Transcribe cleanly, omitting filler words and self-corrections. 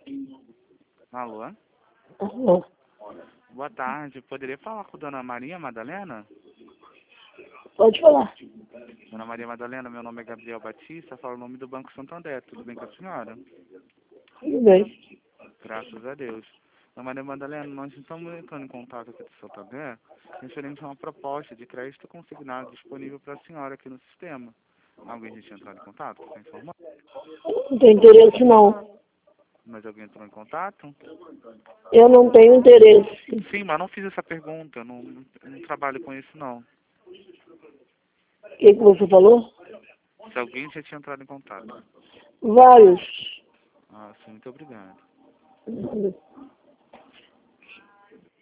Alô? Alô? Boa tarde. Poderia falar com a Dona Maria Madalena? Pode falar. Dona Maria Madalena, meu nome é Gabriel Batista, falo o nome do Banco Santander. Tudo bem com a senhora? Tudo bem. Graças a Deus. Dona Maria Madalena, nós estamos entrando em contato aqui do Santander referente a uma proposta de crédito consignado disponível para a senhora aqui no sistema. Alguém já tinha entrado em contato para informar? Não tenho interesse, não. Mas alguém entrou em contato? Eu não tenho interesse. Sim, mas não fiz essa pergunta. Não trabalho com isso, não. O que você falou? Se alguém já tinha entrado em contato. Vários. Ah, sim, muito obrigado.